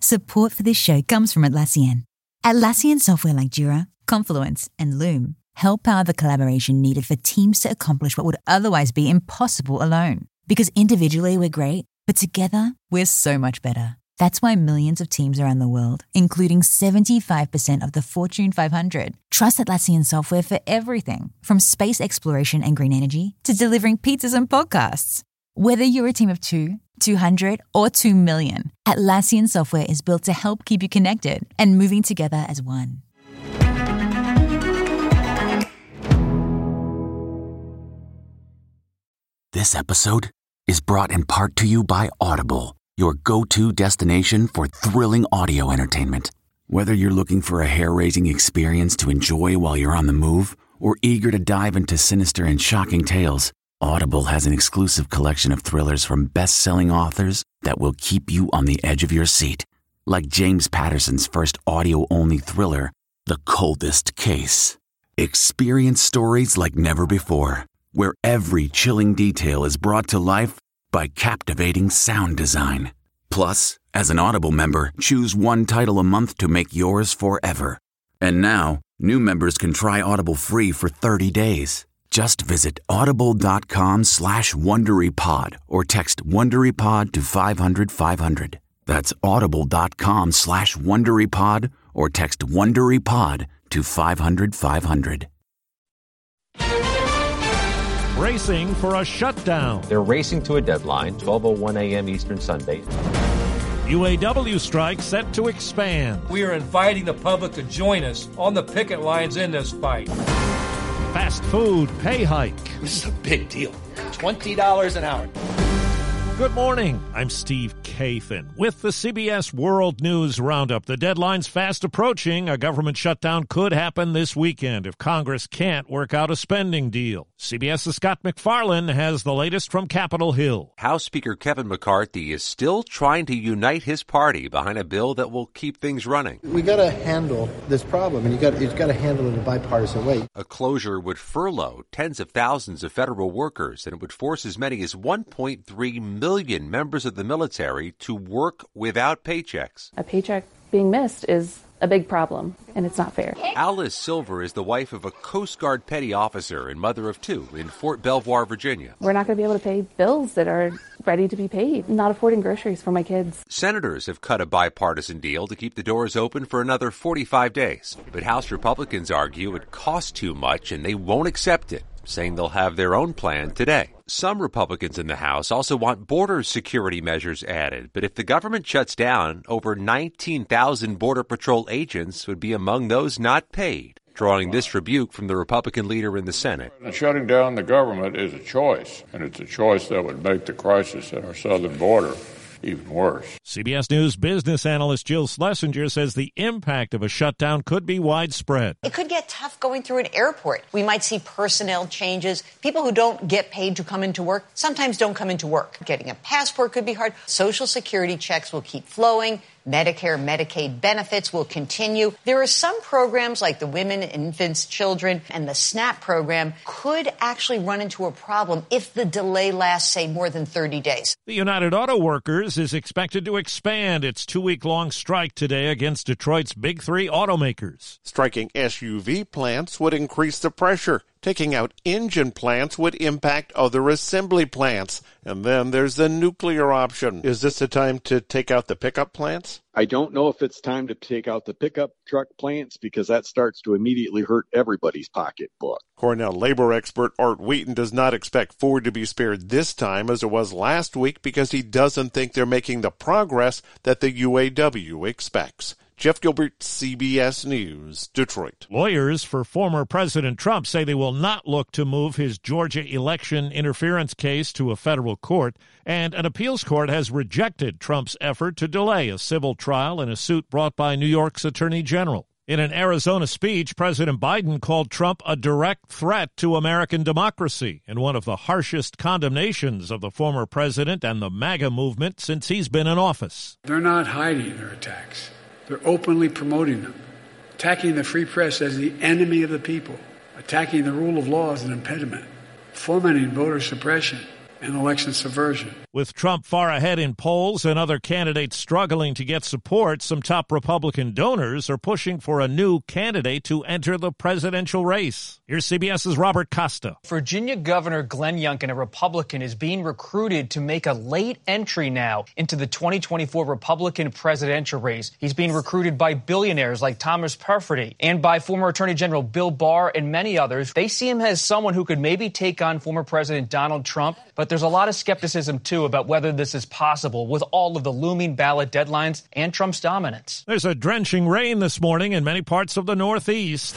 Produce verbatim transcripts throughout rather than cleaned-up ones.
Support for this show comes from Atlassian. Atlassian software like Jira, Confluence, and Loom help power the collaboration needed for teams to accomplish what would otherwise be impossible alone. Because individually we're great, but together we're so much better. That's why millions of teams around the world, including seventy-five percent of the Fortune five hundred, trust Atlassian software for everything from space exploration and green energy to delivering pizzas and podcasts. Whether you're a team of two, two hundred, or two million, Atlassian software is built to help keep you connected and moving together as one. This episode is brought in part to you by Audible, your go-to destination for thrilling audio entertainment. Whether you're looking for a hair-raising experience to enjoy while you're on the move or eager to dive into sinister and shocking tales, Audible has an exclusive collection of thrillers from best-selling authors that will keep you on the edge of your seat. Like James Patterson's first audio-only thriller, The Coldest Case. Experience stories like never before, where every chilling detail is brought to life by captivating sound design. Plus, as an Audible member, choose one title a month to make yours forever. And now, new members can try Audible free for thirty days. Just visit audible.com slash WonderyPod or text WonderyPod to five hundred five hundred. That's audible.com slash WonderyPod or text WonderyPod to five hundred five hundred. Racing for a shutdown. They're racing to a deadline, twelve oh one a.m. Eastern Sunday. U A W strike set to expand. We are inviting the public to join us on the picket lines in this fight. Fast food pay hike. This is a big deal. twenty dollars an hour. Good morning. I'm Steve Kathan with the C B S World News Roundup. The deadline's fast approaching. A government shutdown could happen this weekend if Congress can't work out a spending deal. CBS's Scott McFarlane has the latest from Capitol Hill. House Speaker Kevin McCarthy is still trying to unite his party behind a bill that will keep things running. We got to handle this problem, and you got you've got to handle it in a bipartisan way. A closure would furlough tens of thousands of federal workers, and it would force as many as one point three million members of the military to work without paychecks. A paycheck being missed is a big problem, and it's not fair. Alice Silver is the wife of a Coast Guard petty officer and mother of two in Fort Belvoir, Virginia. We're not going to be able to pay bills that are ready to be paid. Not affording groceries for my kids. Senators have cut a bipartisan deal to keep the doors open for another forty-five days. But House Republicans argue it costs too much and they won't accept it, saying they'll have their own plan today. Some Republicans in the House also want border security measures added, but if the government shuts down, over nineteen thousand Border Patrol agents would be among those not paid, drawing this rebuke from the Republican leader in the Senate. Shutting down the government is a choice, and it's a choice that would make the crisis at our southern border even worse. C B S News business analyst Jill Schlesinger says the impact of a shutdown could be widespread. It could get tough going through an airport. We might see personnel changes. People who don't get paid to come into work sometimes don't come into work. Getting a passport could be hard. Social Security checks will keep flowing. Medicare, Medicaid benefits will continue. There are some programs like the Women, Infants, Children, and the SNAP program could actually run into a problem if the delay lasts, say, more than thirty days. The United Auto Workers is expected to expand its two-week-long strike today against Detroit's big three automakers. Striking S U V plants would increase the pressure. Taking out engine plants would impact other assembly plants. And then there's the nuclear option. Is this the time to take out the pickup plants? I don't know if it's time to take out the pickup truck plants because that starts to immediately hurt everybody's pocketbook. Cornell labor expert Art Wheaton does not expect Ford to be spared this time as it was last week because he doesn't think they're making the progress that the U A W expects. Jeff Gilbert, C B S News, Detroit. Lawyers for former President Trump say they will not look to move his Georgia election interference case to a federal court, and an appeals court has rejected Trump's effort to delay a civil trial in a suit brought by New York's Attorney General. In an Arizona speech, President Biden called Trump a direct threat to American democracy and one of the harshest condemnations of the former president and the MAGA movement since he's been in office. They're not hiding their attacks. They're openly promoting them, attacking the free press as the enemy of the people, attacking the rule of law as an impediment, fomenting voter suppression, and election subversion. With Trump far ahead in polls and other candidates struggling to get support, some top Republican donors are pushing for a new candidate to enter the presidential race. Here's CBS's Robert Costa. Virginia Governor Glenn Youngkin, a Republican, is being recruited to make a late entry now into the twenty twenty-four Republican presidential race. He's being recruited by billionaires like Thomas Perfety and by former Attorney General Bill Barr and many others. They see him as someone who could maybe take on former President Donald Trump, but there's a lot of skepticism, too, about whether this is possible with all of the looming ballot deadlines and Trump's dominance. There's a drenching rain this morning in many parts of the Northeast.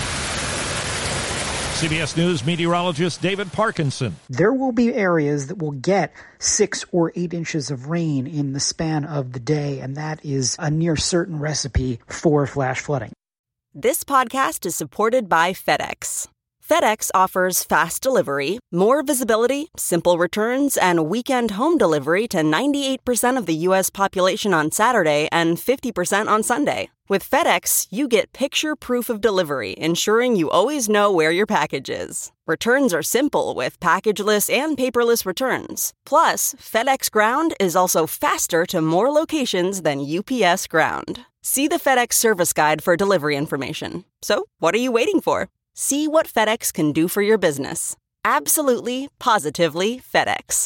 C B S News meteorologist David Parkinson. There will be areas that will get six or eight inches of rain in the span of the day, and that is a near certain recipe for flash flooding. This podcast is supported by FedEx. FedEx offers fast delivery, more visibility, simple returns, and weekend home delivery to ninety-eight percent of the U S population on Saturday and fifty percent on Sunday. With FedEx, you get picture proof of delivery, ensuring you always know where your package is. Returns are simple with packageless and paperless returns. Plus, FedEx Ground is also faster to more locations than U P S Ground. See the FedEx service guide for delivery information. So, what are you waiting for? See what FedEx can do for your business. Absolutely, positively FedEx.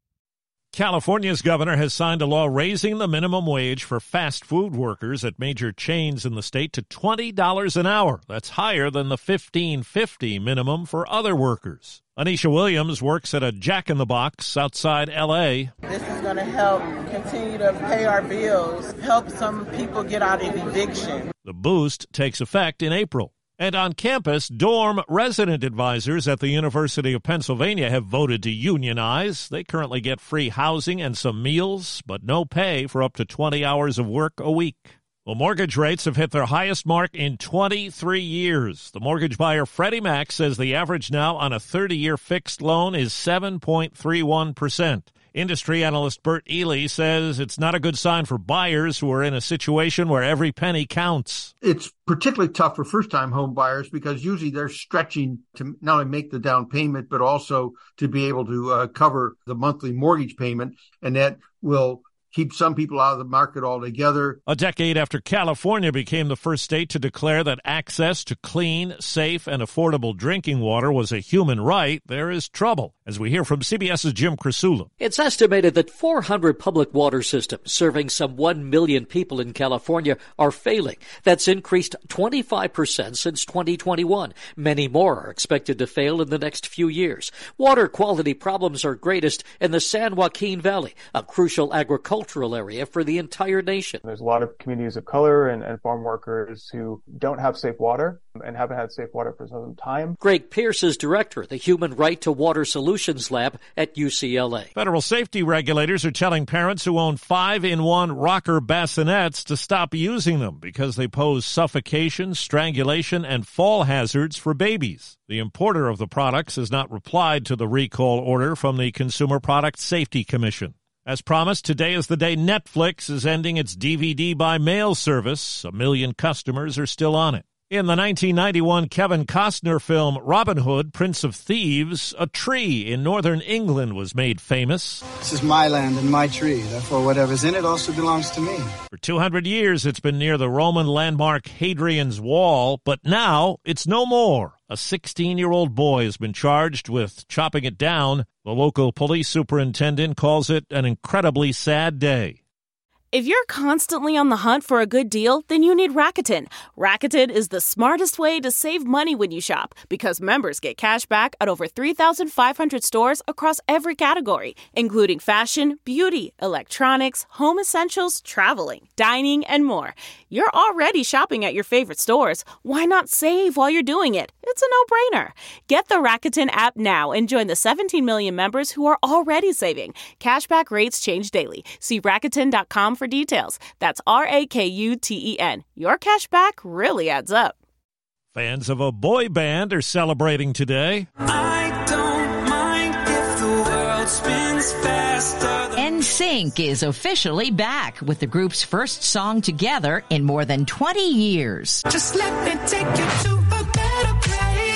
California's governor has signed a law raising the minimum wage for fast food workers at major chains in the state to twenty dollars an hour. That's higher than the fifteen fifty minimum for other workers. Anisha Williams works at a Jack in the Box outside L A. This is going to help continue to pay our bills, help some people get out of eviction. The boost takes effect in April. And on campus, dorm resident advisors at the University of Pennsylvania have voted to unionize. They currently get free housing and some meals, but no pay for up to twenty hours of work a week. Well, mortgage rates have hit their highest mark in twenty-three years. The mortgage buyer Freddie Mac says the average now on a thirty-year fixed loan is seven point three one percent. Industry analyst Bert Ely says it's not a good sign for buyers who are in a situation where every penny counts. It's particularly tough for first-time home buyers because usually they're stretching to not only make the down payment, but also to be able to uh, cover the monthly mortgage payment, and that will keep some people out of the market altogether. A decade after California became the first state to declare that access to clean, safe, and affordable drinking water was a human right, there is trouble, as we hear from CBS's Jim Krasula. It's estimated that four hundred public water systems serving some one million people in California are failing. That's increased twenty-five percent since twenty twenty-one. Many more are expected to fail in the next few years. Water quality problems are greatest in the San Joaquin Valley, a crucial agricultural cultural area for the entire nation. There's a lot of communities of color and, and farm workers who don't have safe water and haven't had safe water for some time. Greg Pierce is director of the Human Right to Water Solutions Lab at U C L A. Federal safety regulators are telling parents who own five-in-one rocker bassinets to stop using them because they pose suffocation, strangulation, and fall hazards for babies. The importer of the products has not replied to the recall order from the Consumer Product Safety Commission. As promised, today is the day Netflix is ending its D V D by mail service. A million customers are still on it. In the nineteen ninety-one Kevin Costner film Robin Hood, Prince of Thieves, a tree in northern England was made famous. This is my land and my tree. Therefore, whatever's in it also belongs to me. For two hundred years, it's been near the Roman landmark Hadrian's Wall, but now it's no more. A sixteen-year-old boy has been charged with chopping it down. The local police superintendent calls it an incredibly sad day. If you're constantly on the hunt for a good deal, then you need Rakuten. Rakuten is the smartest way to save money when you shop because members get cash back at over three thousand five hundred stores across every category, including fashion, beauty, electronics, home essentials, traveling, dining, and more. You're already shopping at your favorite stores. Why not save while you're doing it? It's a no-brainer. Get the Rakuten app now and join the seventeen million members who are already saving. Cashback rates change daily. See Rakuten dot com for details. That's R A K U T E N. Your cash back really adds up. Fans of a boy band are celebrating today. I don't mind if the world spins faster. N Sync is officially back with the group's first song together in more than twenty years. Just let me take you to a better place.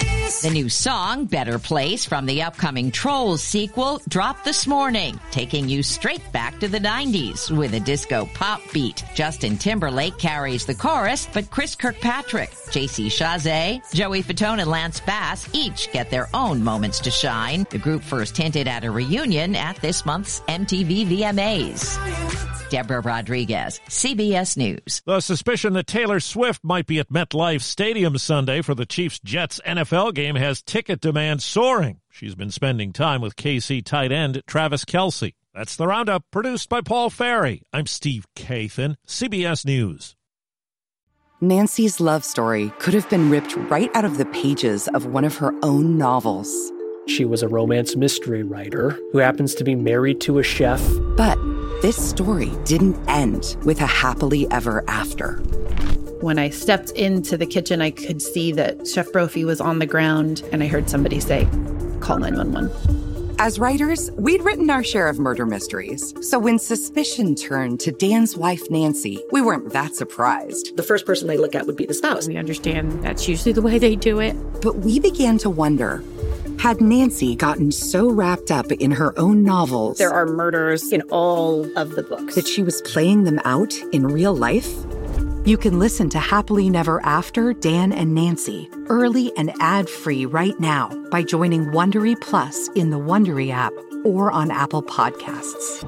The new song, Better Place, from the upcoming Trolls sequel, dropped this morning, taking you straight back to the nineties with a disco pop beat. Justin Timberlake carries the chorus, but Chris Kirkpatrick, J C Chasez, Joey Fatone, and Lance Bass each get their own moments to shine. The group first hinted at a reunion at this month's M T V V M As. Deborah Rodriguez, C B S News. The suspicion that Taylor Swift might be at MetLife Stadium Sunday for the Chiefs-Jets N F L game has ticket demand soaring. She's been spending time with K C tight end Travis Kelce. That's the Roundup, produced by Paul Ferry. I'm Steve Kathan, C B S News. Nancy's love story could have been ripped right out of the pages of one of her own novels. She was a romance mystery writer who happens to be married to a chef. But this story didn't end with a happily ever after. When I stepped into the kitchen, I could see that Chef Brophy was on the ground, and I heard somebody say, "Call nine one one." As writers, we'd written our share of murder mysteries. So when suspicion turned to Dan's wife, Nancy, we weren't that surprised. The first person they look at would be the spouse. We understand that's usually the way they do it. But we began to wonder, had Nancy gotten so wrapped up in her own novels... There are murders in all of the books. ...that she was playing them out in real life? You can listen to Happily Never After, Dan and Nancy, early and ad-free right now by joining Wondery Plus in the Wondery app or on Apple Podcasts.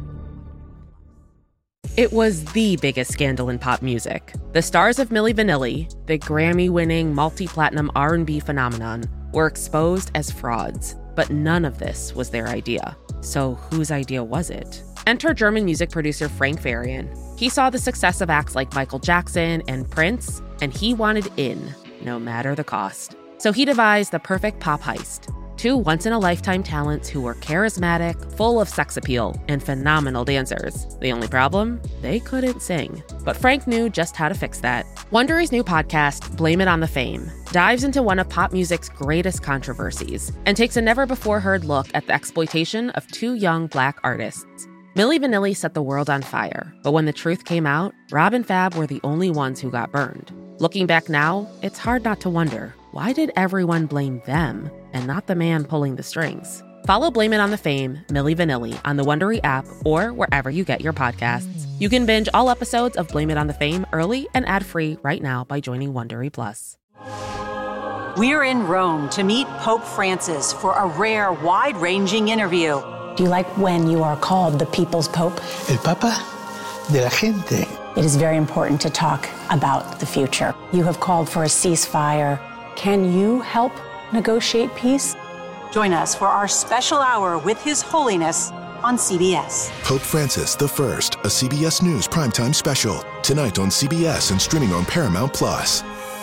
It was the biggest scandal in pop music. The stars of Milli Vanilli, the Grammy-winning multi-platinum R and B phenomenon, were exposed as frauds. But none of this was their idea. So whose idea was it? Enter German music producer Frank Farian. He saw the success of acts like Michael Jackson and Prince, and he wanted in, no matter the cost. So he devised the perfect pop heist. Two once-in-a-lifetime talents who were charismatic, full of sex appeal, and phenomenal dancers. The only problem? They couldn't sing. But Frank knew just how to fix that. Wondery's new podcast, Blame It on the Fame, dives into one of pop music's greatest controversies and takes a never-before-heard look at the exploitation of two young Black artists. Milli Vanilli set the world on fire, but when the truth came out, Rob and Fab were the only ones who got burned. Looking back now, it's hard not to wonder, why did everyone blame them and not the man pulling the strings? Follow Blame It on the Fame, Milli Vanilli, on the Wondery app or wherever you get your podcasts. You can binge all episodes of Blame It on the Fame early and ad-free right now by joining Wondery Plus. We're in Rome to meet Pope Francis for a rare, wide-ranging interview. Do you like when you are called the People's Pope? El Papa de la Gente. It is very important to talk about the future. You have called for a ceasefire. Can you help negotiate peace? Join us for our special hour with His Holiness on C B S. Pope Francis the First, a C B S News primetime special. Tonight on C B S and streaming on Paramount Plus.